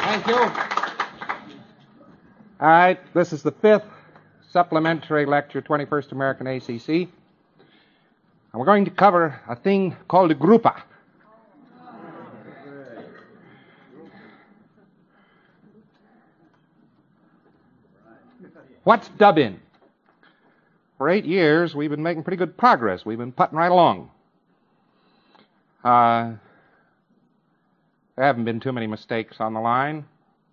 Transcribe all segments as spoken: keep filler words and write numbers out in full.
Thank you. All right, this is the fifth supplementary lecture, twenty-first American A C C. And we're going to cover a thing called a grouper. What's dubbing? For eight years, we've been making pretty good progress. We've been putting right along. Uh, there haven't been too many mistakes on the line.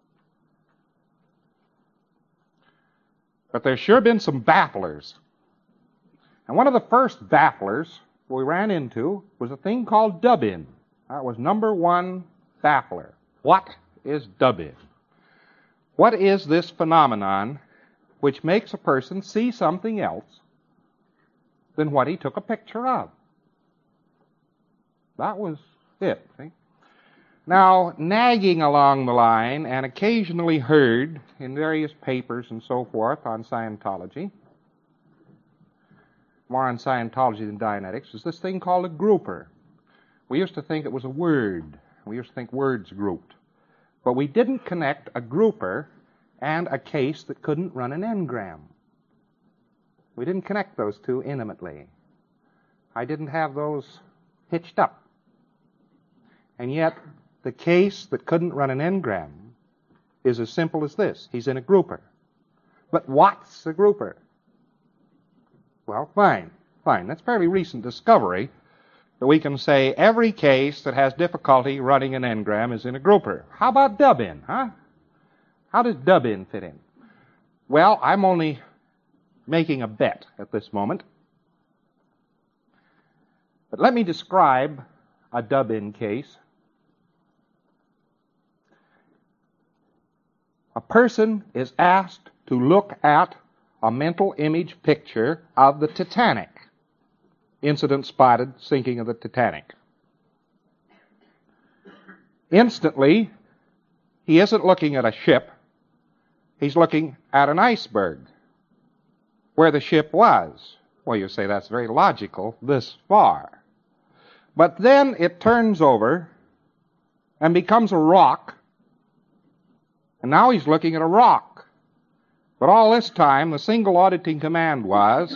But there's sure been some bafflers. And one of the first bafflers we ran into was a thing called dub-in. That was number one baffler. What is dub-in? What is this phenomenon which makes a person see something else than what he took a picture of? That was it. See? Now, nagging along the line and occasionally heard in various papers and so forth on Scientology, more on Scientology than Dianetics, is this thing called a grouper. We used to think it was a word. We used to think words grouped. But we didn't connect a grouper and a case that couldn't run an engram. We didn't connect those two intimately. I didn't have those hitched up. And yet, the case that couldn't run an engram is as simple as this. He's in a grouper. But what's a grouper? Well, fine, fine. That's a fairly recent discovery that we can say every case that has difficulty running an engram is in a grouper. How about dub-in, huh? How does dub-in fit in? Well, I'm only making a bet at this moment. But let me describe a dub-in case. A person is asked to look at a mental image picture of the Titanic. Incident spotted, sinking of the Titanic. Instantly, he isn't looking at a ship. He's looking at an iceberg where the ship was. Well, you say that's very logical this far. But then it turns over and becomes a rock, and now he's looking at a rock. But all this time, the single auditing command was,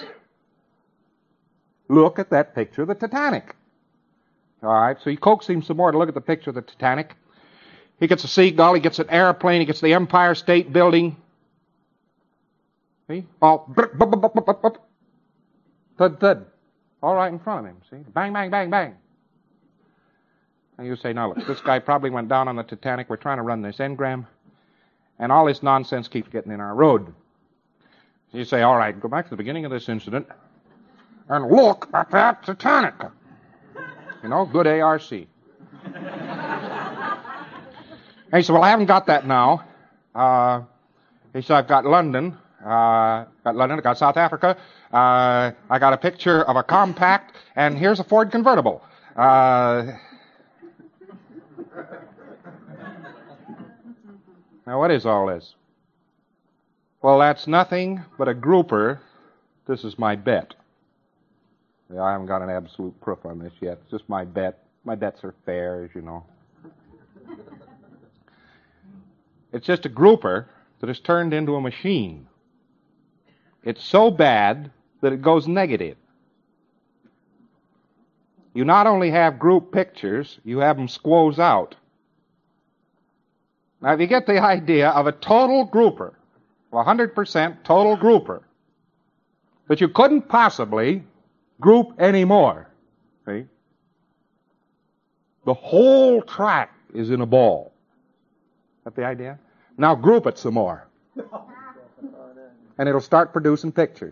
look at that picture of the Titanic. All right, so he coaxes him some more to look at the picture of the Titanic. He gets a seagull, he gets an airplane, he gets the Empire State Building. See? All thud, thud. All right in front of him, see? Bang, bang, bang, bang. And you say, now look, this guy probably went down on the Titanic. We're trying to run this engram, and all this nonsense keeps getting in our road. So you say, all right, go back to the beginning of this incident and look at that Titanic. You know, good A R C. He said, well, I haven't got that now. Uh, he said, I've got London. Uh, got London, I got South Africa. Uh, I got a picture of a compact, and here's a Ford convertible. Uh, now, what is all this? Well, that's nothing but a grouper. This is my bet. Yeah, I haven't got an absolute proof on this yet. It's just my bet. My bets are fair, as you know. It's just a grouper that is turned into a machine. It's so bad that it goes negative. You not only have group pictures, you have them squoze out. Now, if you get the idea of a total grouper, one hundred percent total grouper, that you couldn't possibly group anymore, see? The whole track is in a ball. Is that the idea? Now group it some more. And it'll start producing pictures.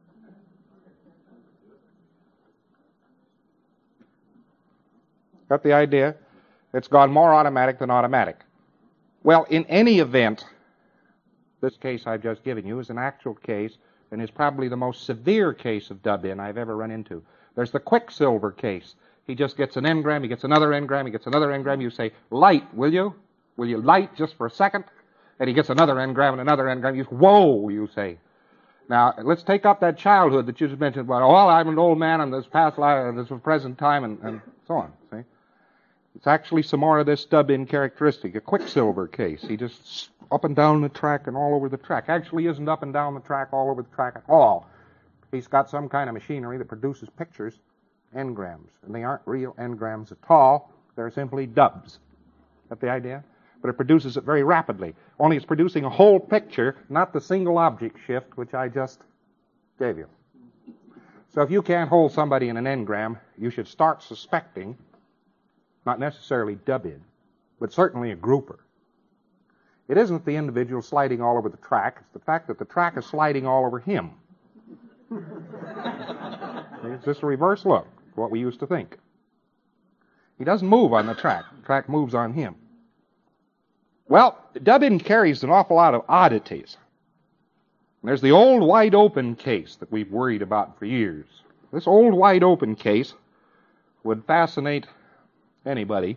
Got the idea? It's gone more automatic than automatic. Well, in any event, this case I've just given you is an actual case and is probably the most severe case of dub-in I've ever run into. There's the Quicksilver case. He just gets an engram, he gets another engram, he gets another engram. You say, light, will you? Will you light just for a second? And he gets another engram and another engram. You say, whoa, you say. Now, let's take up that childhood that you just mentioned. Well, oh, I'm an old man in this past life, this present time, and, and so on. See? It's actually some more of this stub-in characteristic, a quicksilver case. He just up and down the track and all over the track. Actually isn't up and down the track, all over the track at all. He's got some kind of machinery that produces pictures, engrams. And they aren't real engrams at all. They're simply dubs. Got the idea? But it produces it very rapidly. Only it's producing a whole picture, not the single object shift which I just gave you. So if you can't hold somebody in an engram, you should start suspecting, not necessarily dub-in, but certainly a grouper. It isn't the individual sliding all over the track. It's the fact that the track is sliding all over him. It's just a reverse look, what we used to think. He doesn't move on the track. The track moves on him. Well, dub-in carries an awful lot of oddities. There's the old wide-open case that we've worried about for years. This old wide-open case would fascinate anybody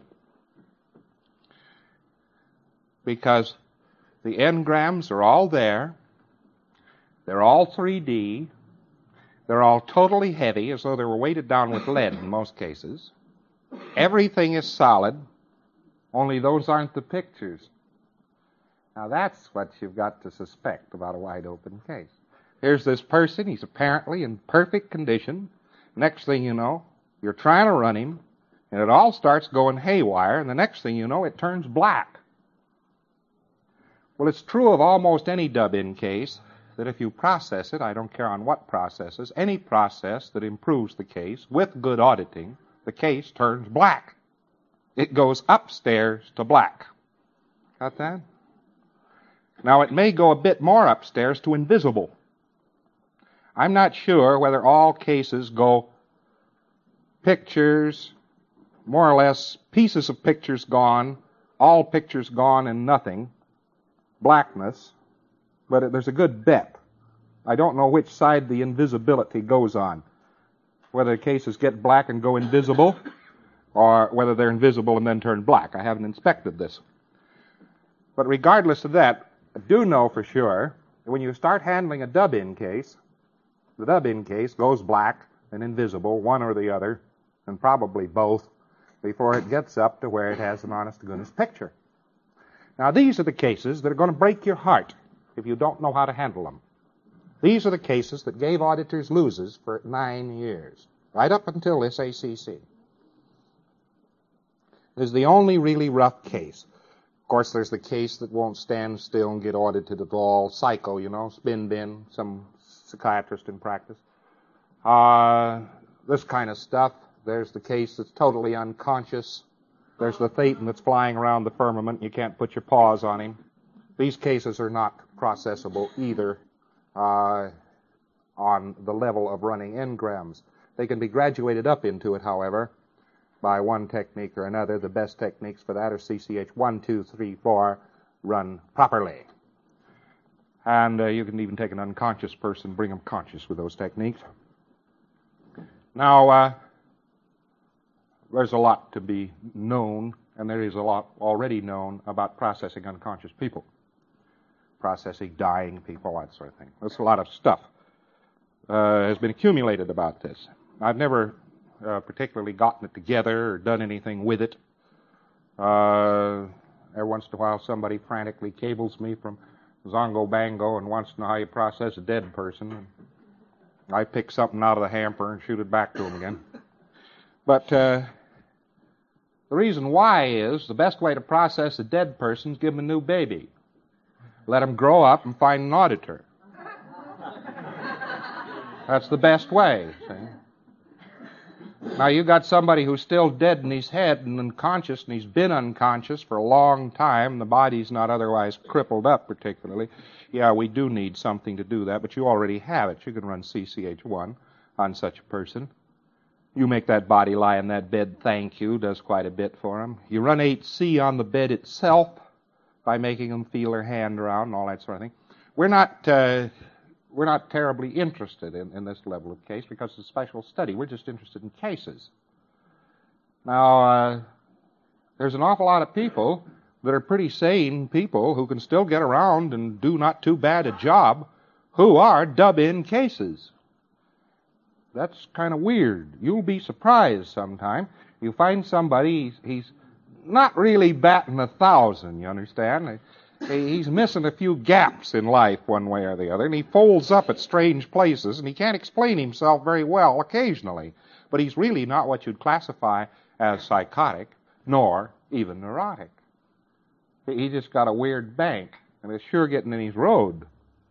because the engrams are all there. They're all three D. They're all totally heavy, as though they were weighted down with lead in most cases. Everything is solid, only those aren't the pictures. Now that's what you've got to suspect about a wide-open case. Here's this person. He's apparently in perfect condition. Next thing you know, you're trying to run him, and it all starts going haywire, and the next thing you know, it turns black. Well, it's true of almost any dub-in case that if you process it, I don't care on what processes, any process that improves the case with good auditing, the case turns black. It goes upstairs to black. Got that? Now, it may go a bit more upstairs to invisible. I'm not sure whether all cases go pictures, more or less pieces of pictures gone, all pictures gone and nothing, blackness, but it, there's a good bet. I don't know which side the invisibility goes on, whether cases get black and go invisible, or whether they're invisible and then turn black. I haven't inspected this. But regardless of that, I do know for sure that when you start handling a dub-in case, the dub-in case goes black and invisible, one or the other, and probably both, before it gets up to where it has an honest-to-goodness picture. Now, these are the cases that are going to break your heart if you don't know how to handle them. These are the cases that gave auditors loses for nine years, right up until this A C C. This is the only really rough case. Of course, there's the case that won't stand still and get audited at all. Psycho, you know, spin bin, some psychiatrist in practice. Uh, this kind of stuff. There's the case that's totally unconscious. There's the Thetan that's flying around the firmament. You can't put your paws on him. These cases are not processable either uh, on the level of running engrams. They can be graduated up into it, however, by one technique or another. The best techniques for that are C C H one, two, three, four, run properly. And uh, you can even take an unconscious person, bring them conscious with those techniques. Now, uh, there's a lot to be known, and there is a lot already known about processing unconscious people, processing dying people, that sort of thing. There's a lot of stuff uh, has been accumulated about this. I've never Uh, particularly gotten it together or done anything with it. Uh, every once in a while somebody frantically cables me from Zongo Bango and wants to know how you process a dead person. And I pick something out of the hamper and shoot it back to him again. But uh, the reason why is the best way to process a dead person is give him a new baby. Let him grow up and find an auditor. That's the best way, see? Now, you got somebody who's still dead in his head and unconscious, and he's been unconscious for a long time. The body's not otherwise crippled up particularly. Yeah, we do need something to do that, but you already have it. You can run C C H one on such a person. You make that body lie in that bed, thank you, does quite a bit for him. You run eight C on the bed itself by making them feel their hand around and all that sort of thing. We're not... Uh, We're not terribly interested in, in this level of case because it's a special study. We're just interested in cases. Now, uh, there's an awful lot of people that are pretty sane people who can still get around and do not too bad a job who are dub-in cases. That's kind of weird. You'll be surprised sometime. You find somebody, he's, he's not really batting a thousand, you understand? He's missing a few gaps in life one way or the other, and he folds up at strange places, and he can't explain himself very well occasionally. But he's really not what you'd classify as psychotic, nor even neurotic. He just got a weird bank, and it's sure getting in his road.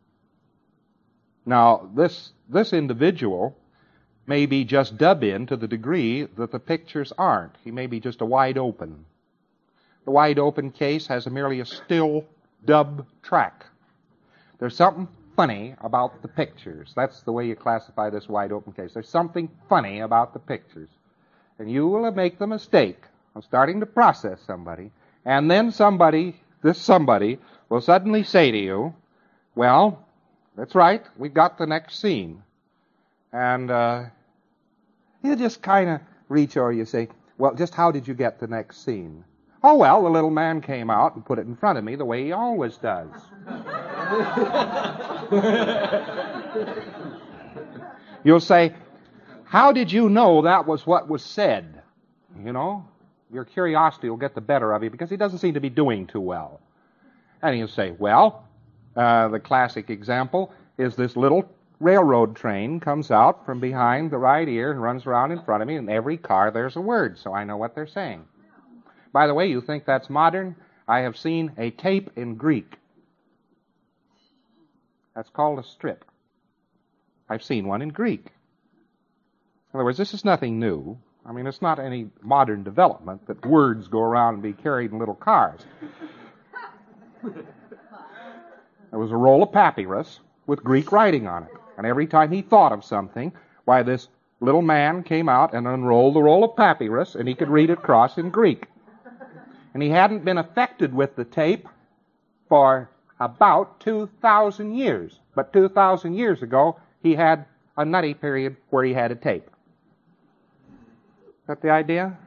Now, this this individual may be just dub-in to the degree that the pictures aren't. He may be just a wide open. The wide open case has a merely a still dub track. There's something funny about the pictures. That's the way you classify this wide open case. There's something funny about the pictures. And you will make the mistake of starting to process somebody, and then somebody, this somebody, will suddenly say to you, well, that's right, we've got the next scene. And uh, you just kind of reach over, you say, well, just how did you get the next scene? Oh, well, the little man came out and put it in front of me the way he always does. You'll say, how did you know that was what was said? You know, your curiosity will get the better of you because he doesn't seem to be doing too well. And you'll say, well, uh, the classic example is this little railroad train comes out from behind the right ear and runs around in front of me, and every car there's a word, so I know what they're saying. By the way, you think that's modern? I have seen a tape in Greek. That's called a strip. I've seen one in Greek. In other words, this is nothing new. I mean, it's not any modern development that words go around and be carried in little cars. There was a roll of papyrus with Greek writing on it. And every time he thought of something, why, this little man came out and unrolled the roll of papyrus, and he could read it across in Greek. And he hadn't been affected with the tape for about two thousand years. But two thousand years ago, he had a nutty period where he had a tape. Is that the idea?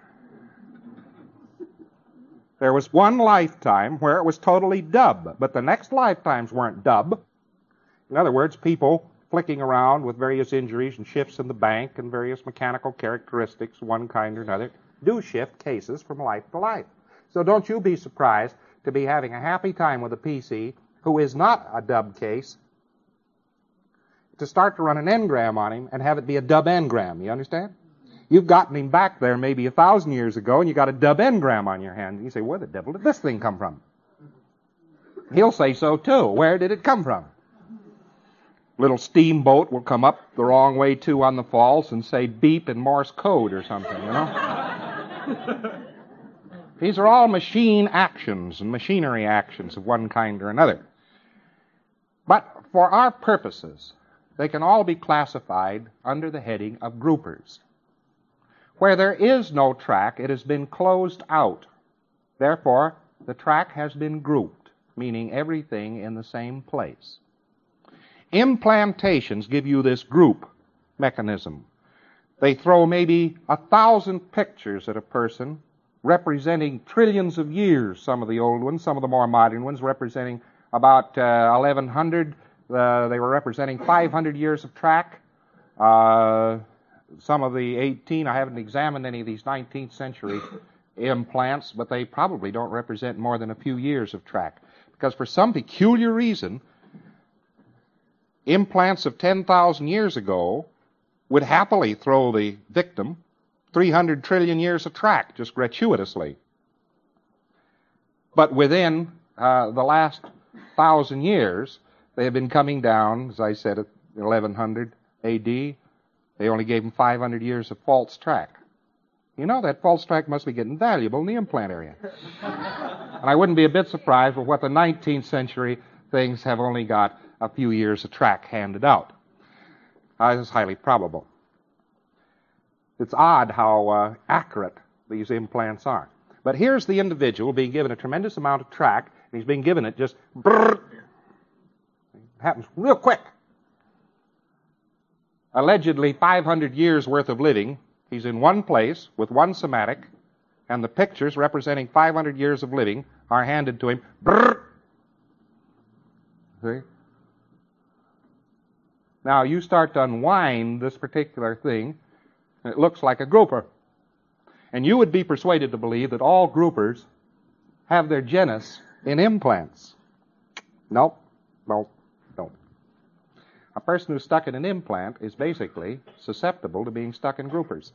There was one lifetime where it was totally dub, but the next lifetimes weren't dub. In other words, people flicking around with various injuries and shifts in the bank and various mechanical characteristics, one kind or another, do shift cases from life to life. So don't you be surprised to be having a happy time with a P C who is not a dub case, to start to run an engram on him and have it be a dub engram. You understand? You've gotten him back there maybe a thousand years ago, and you got a dub engram on your hand. You say, where the devil did this thing come from? He'll say so too. Where did it come from? Little steamboat will come up the wrong way too on the falls and say beep in Morse code or something, you know? These are all machine actions and machinery actions of one kind or another. But for our purposes, they can all be classified under the heading of groupers. Where there is no track, it has been closed out. Therefore, the track has been grouped, meaning everything in the same place. Implantations give you this group mechanism. They throw maybe a thousand pictures at a person representing trillions of years, some of the old ones, some of the more modern ones representing about uh, eleven hundred. Uh, they were representing five hundred years of track. Uh, some of the eighteen, I haven't examined any of these nineteenth century implants, but they probably don't represent more than a few years of track. Because for some peculiar reason, implants of ten thousand years ago would happily throw the victim three hundred trillion years of track, just gratuitously. But within uh, the last thousand years, they have been coming down, as I said, at eleven hundred A D. They only gave them five hundred years of false track. You know, that false track must be getting valuable in the implant area. And I wouldn't be a bit surprised with what the nineteenth century things have only got a few years of track handed out. Uh, it's highly probable. It's odd how uh, accurate these implants are. But here's the individual being given a tremendous amount of track, and he's being given it just brrr. It happens real quick. Allegedly five hundred years worth of living. He's in one place with one somatic, and the pictures representing five hundred years of living are handed to him. Brrr. See? Now you start to unwind this particular thing, and it looks like a grouper. And you would be persuaded to believe that all groupers have their genus in implants. Nope, nope, nope. A person who's stuck in an implant is basically susceptible to being stuck in groupers.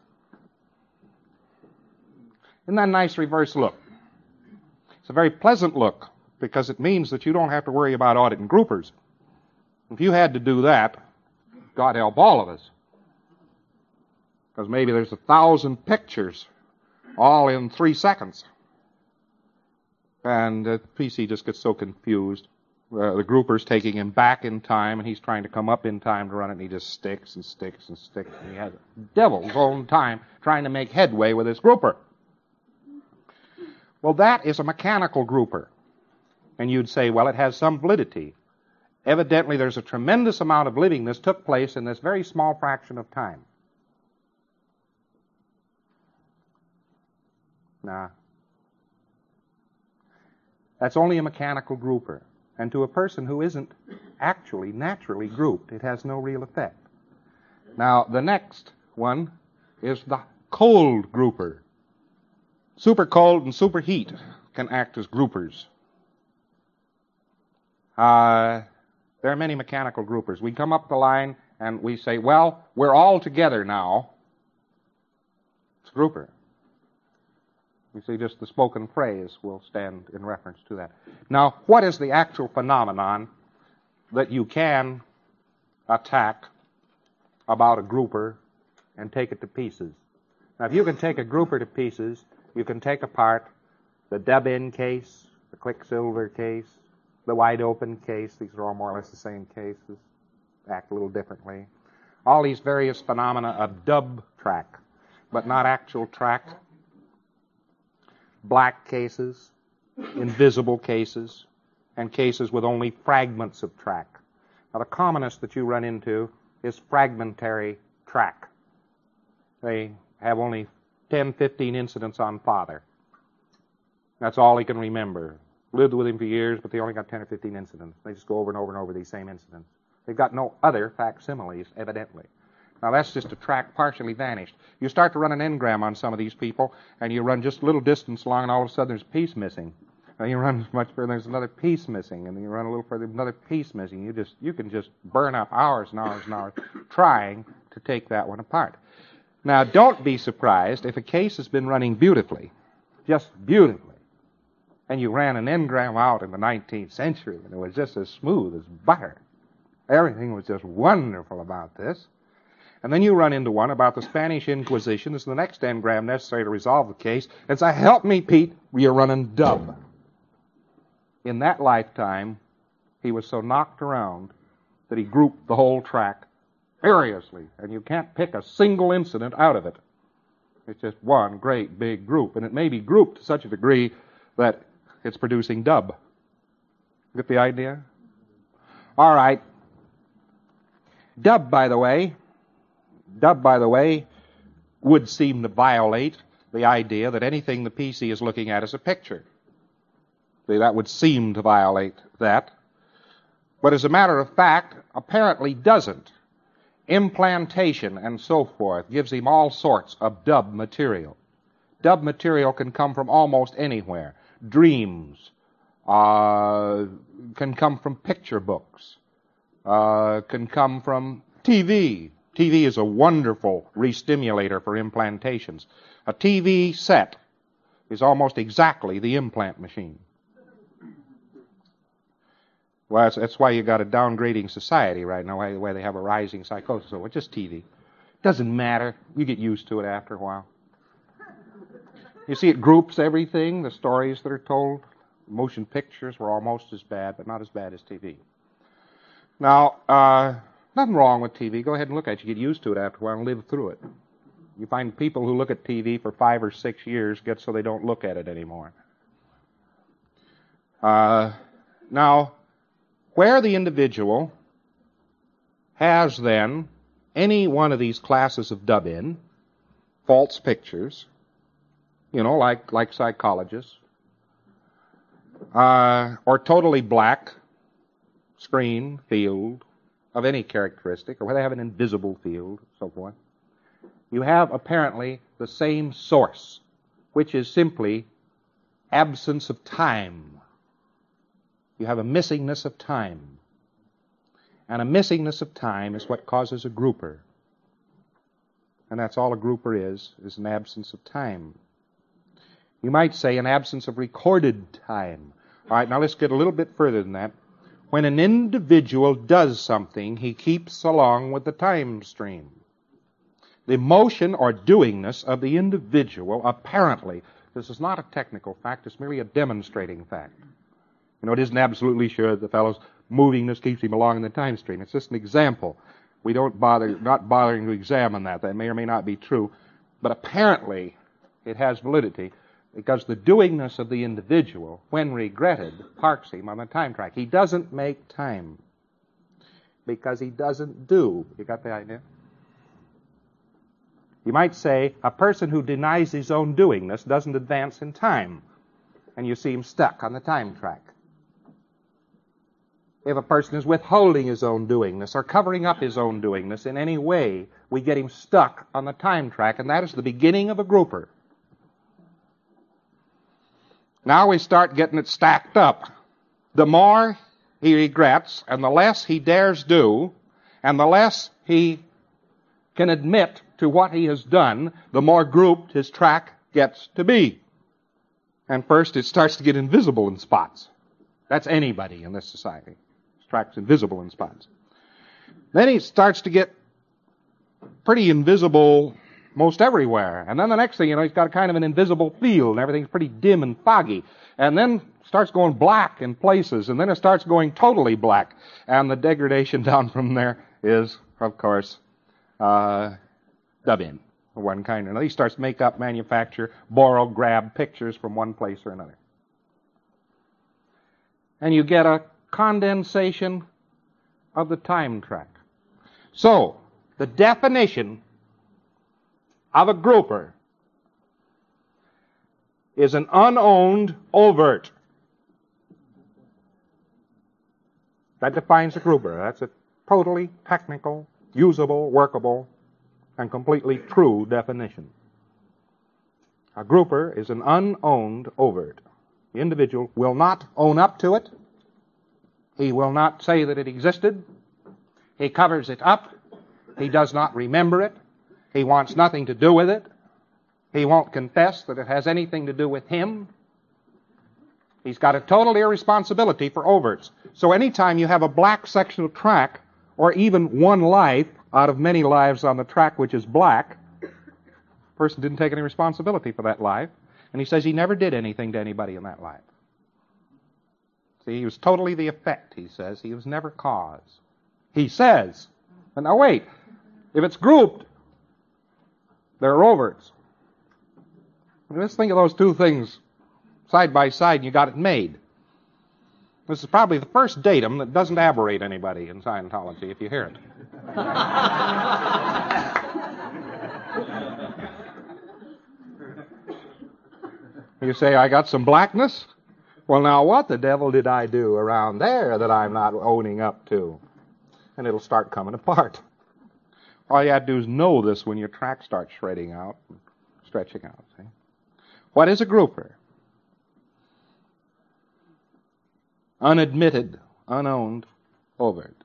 Isn't that a nice reverse look? It's a very pleasant look because it means that you don't have to worry about auditing groupers. If you had to do that, God help all of us. Because maybe there's a thousand pictures all in three seconds. And the P C just gets so confused. Uh, the grouper's taking him back in time, and he's trying to come up in time to run it, and he just sticks and sticks and sticks. And he has a devil's own time trying to make headway with this grouper. Well, that is a mechanical grouper. And you'd say, well, it has some validity. Evidently, there's a tremendous amount of living that took place in this very small fraction of time. Nah. That's only a mechanical grouper. And to a person who isn't actually naturally grouped, it has no real effect. Now, the next one is the cold grouper. Super cold and super heat can act as groupers. Uh, there are many mechanical groupers. We come up the line and we say, well, we're all together now. It's a grouper. You see, just the spoken phrase will stand in reference to that. Now, what is the actual phenomenon that you can attack about a grouper and take it to pieces? Now, if you can take a grouper to pieces, you can take apart the dub-in case, the quicksilver case, the wide-open case. These are all more or less the same cases, act a little differently. All these various phenomena of dub track, but not actual track. Black cases, invisible cases, and cases with only fragments of track. Now, the commonest that you run into is fragmentary track. They have only ten, fifteen incidents on father. That's all he can remember. Lived with him for years, but they only got ten or fifteen incidents. They just go over and over and over these same incidents. They've got no other facsimiles, evidently. Now, that's just a track partially vanished. You start to run an engram on some of these people, and you run just a little distance along, and all of a sudden there's a piece missing. And you run much further, there's another piece missing, and then you run a little further, another piece missing. You just you can just burn up hours and hours and hours trying to take that one apart. Now, don't be surprised if a case has been running beautifully, just beautifully, and you ran an engram out in the nineteenth century, and it was just as smooth as butter. Everything was just wonderful about this. And then you run into one about the Spanish Inquisition. This is the next engram necessary to resolve the case. And say, help me, Pete, you're running dub. In that lifetime, he was so knocked around that he grouped the whole track furiously. And you can't pick a single incident out of it. It's just one great big group. And it may be grouped to such a degree that it's producing dub. Get the idea? All right. Dub, by the way, Dub, by the way, would seem to violate the idea that anything the P C is looking at is a picture. See, that would seem to violate that. But as a matter of fact, apparently doesn't. Implantation and so forth gives him all sorts of dub material. Dub material can come from almost anywhere. Dreams uh, can come from picture books, uh, can come from T V. T V is a wonderful re-stimulator for implantations. A T V set is almost exactly the implant machine. Well, that's, that's why you got a downgrading society right now, why, why they have a rising psychosis. So it's just T V. Doesn't matter. You get used to it after a while. You see, it groups everything, the stories that are told. Motion pictures were almost as bad, but not as bad as T V. Now, uh... nothing wrong with T V. Go ahead and look at it. You get used to it after a while and live through it. You find people who look at T V for five or six years get so they don't look at it anymore. Uh, now, where the individual has then any one of these classes of dub-in, false pictures, you know, like, like psychologists, uh, or totally black screen, field, of any characteristic, or whether they have an invisible field, so forth, you have apparently the same source which is simply absence of time. You have a missingness of time. And a missingness of time is what causes a grouper. And that's all a grouper is, is an absence of time. You might say an absence of recorded time. All right, now let's get a little bit further than that. When an individual does something, he keeps along with the time stream. The motion or doingness of the individual, apparently, this is not a technical fact, it's merely a demonstrating fact. You know, it isn't absolutely sure that the fellow's movingness keeps him along in the time stream. It's just an example. We don't bother, not bothering to examine that. That may or may not be true. But apparently, it has validity because the doingness of the individual, when regretted, parks him on the time track. He doesn't make time because he doesn't do. You got the idea? You might say a person who denies his own doingness doesn't advance in time, and you see him stuck on the time track. If a person is withholding his own doingness or covering up his own doingness in any way, we get him stuck on the time track, and that is the beginning of a grouper. Now we start getting it stacked up. The more he regrets, and the less he dares do, and the less he can admit to what he has done, the more grouped his track gets to be. And first it starts to get invisible in spots. That's anybody in this society. His track's invisible in spots. Then he starts to get pretty invisible most everywhere. And then the next thing you know, he's got kind of an invisible field, and everything's pretty dim and foggy. And then starts going black in places, and then it starts going totally black. And the degradation down from there is, of course, uh, dub-in, one kind or another. He starts to make up, manufacture, borrow, grab pictures from one place or another. And you get a condensation of the time track. So, the definition of a grouper is an unowned overt. That defines a grouper. That's a totally technical, usable, workable, and completely true definition. A grouper is an unowned overt. The individual will not own up to it. He will not say that it existed. He covers it up. He does not remember it. He wants nothing to do with it. He won't confess that it has anything to do with him. He's got a total irresponsibility for overts. So anytime you have a black sectional track, or even one life out of many lives on the track which is black, the person didn't take any responsibility for that life, and he says he never did anything to anybody in that life. See, he was totally the effect, he says. He was never cause. He says. But now wait, if it's grouped, there are overts. Let's think of those two things side by side and you got it made. This is probably the first datum that doesn't aberrate anybody in Scientology, if you hear it. You say, I got some blackness? Well, now what the devil did I do around there that I'm not owning up to? And it'll start coming apart. All you have to do is know this when your track starts shredding out and stretching out. See? What is a grouper? Unadmitted, unowned, overt.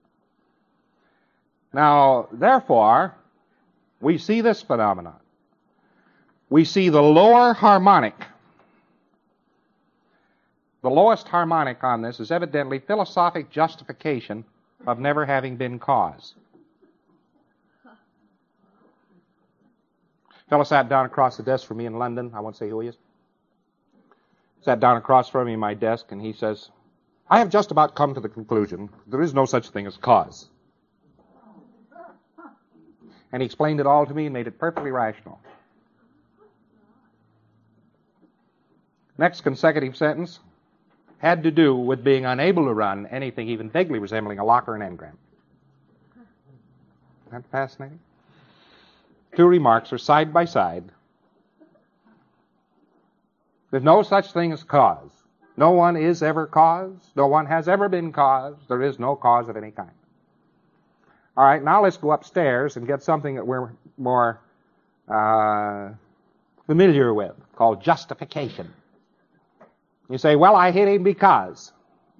Now, therefore, we see this phenomenon. We see the lower harmonic. The lowest harmonic on this is evidently philosophic justification of never having been cause. A fellow sat down across the desk from me in London. I won't say who he is. Sat down across from me in my desk, and he says, I have just about come to the conclusion there is no such thing as cause. And he explained it all to me and made it perfectly rational. Next consecutive sentence had to do with being unable to run anything even vaguely resembling a lock or an engram. Isn't that fascinating? Two remarks are side by side. There's no such thing as cause. No one is ever cause. No one has ever been cause. There is no cause of any kind. All right, now let's go upstairs and get something that we're more uh, familiar with. called justification. You say, well, I hit him because.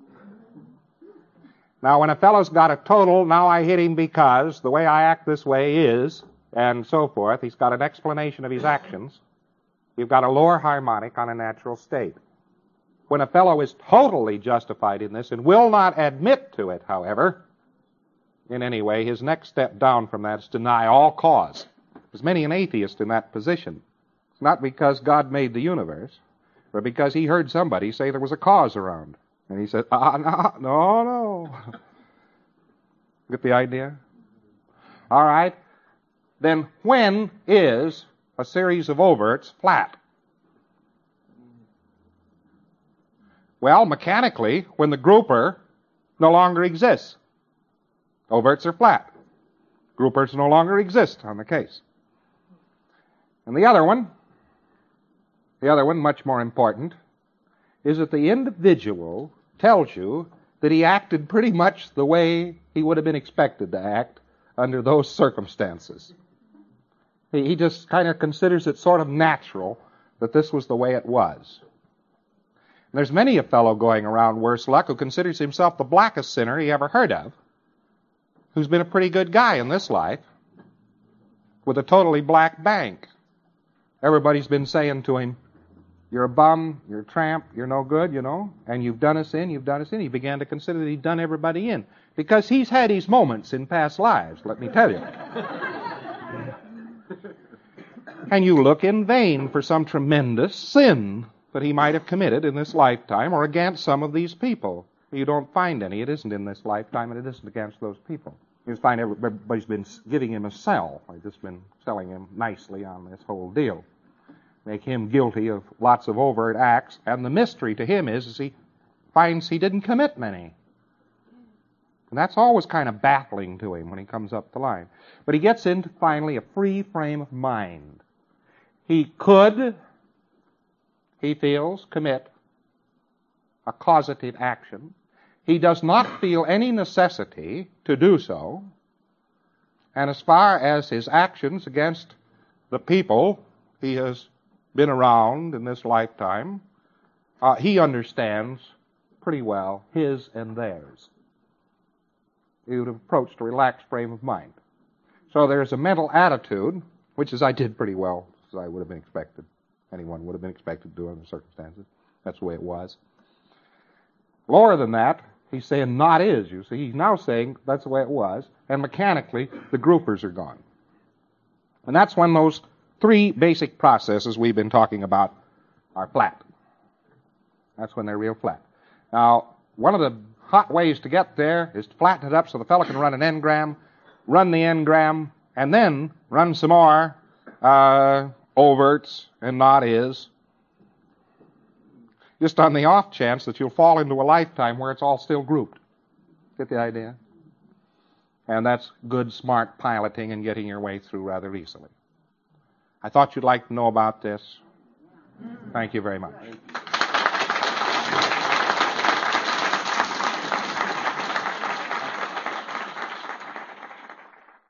Now, when a fellow's got a total, now I hit him because, the way I act this way is, and so forth, he's got an explanation of his actions. You've got a lower harmonic on a natural state. When a fellow is totally justified in this and will not admit to it, however, in any way, his next step down from that is deny all cause. There's many an atheist in that position. It's not because God made the universe, but because he heard somebody say there was a cause around. And he said, ah, no, no, no. Get the idea? All right. Then when is a series of overts flat? Well, mechanically, when the grouper no longer exists. Overts are flat. Groupers no longer exist on the case. And the other one, the other one, much more important, is that the individual tells you that he acted pretty much the way he would have been expected to act under those circumstances. He, he just kind of considers it sort of natural that this was the way it was. And there's many a fellow going around, worse luck, who considers himself the blackest sinner he ever heard of, who's been a pretty good guy in this life, with a totally black bank. Everybody's been saying to him, you're a bum, you're a tramp, you're no good, you know, and you've done us in, you've done us in. He began to consider that he'd done everybody in, because he's had his moments in past lives, let me tell you. And you look in vain for some tremendous sin that he might have committed in this lifetime or against some of these people. You don't find any. It isn't in this lifetime, and it isn't against those people. You just find everybody's been giving him a sell. They've just been selling him nicely on this whole deal. Make him guilty of lots of overt acts, and the mystery to him is, is he finds he didn't commit many. And that's always kind of baffling to him when he comes up the line. But he gets into, finally, a free frame of mind. He could, he feels, commit a causative action. He does not feel any necessity to do so. And as far as his actions against the people he has been around in this lifetime, uh, he understands pretty well his and theirs. He would have approached a relaxed frame of mind. So there's a mental attitude, which is I did pretty well, as I would have been expected. Anyone would have been expected to do under the circumstances. That's the way it was. Lower than that, he's saying not is, you see. He's now saying that's the way it was, and mechanically the groupers are gone. And that's when those three basic processes we've been talking about are flat. That's when they're real flat. Now, one of the hot ways to get there is to flatten it up so the fellow can run an engram, run the engram, and then run some more uh, overts and not is, just on the off chance that you'll fall into a lifetime where it's all still grouped. Get the idea? And that's good, smart piloting and getting your way through rather easily. I thought you'd like to know about this. Thank you very much.